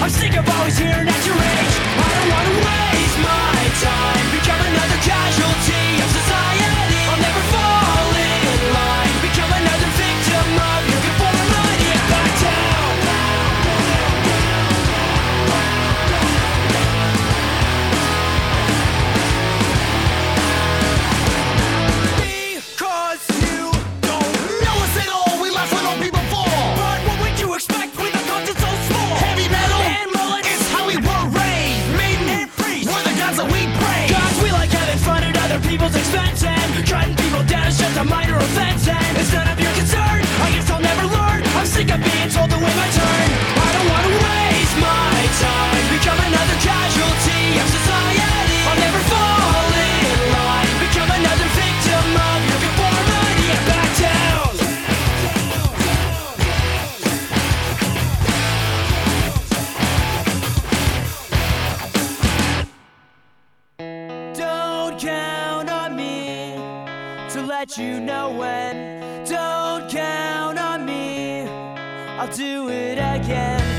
I'm sick of always hearing at your age. I don't wanna waste my time, become another casualty of society. I'll never fall in line, become another victim of your conformity. Back down. Because you don't know us at all, we laugh when all people fall. But what would you expect with a conscience so small? Heavy metal and mullets, it's how we were raised. Maiden and priest, we're the gods that we praise. Gods we like having fun at other people's expense, and trying people down is just a minor offense. And it's none of your concern, I guess I'll never learn. I'm sick of being told to wait my turn. I don't wanna waste my time, become another casualty of society. I'll never fall in line, become another victim of your conformity. And back down. Don't count on me to let you know when. Don't count on me, I'll do it again.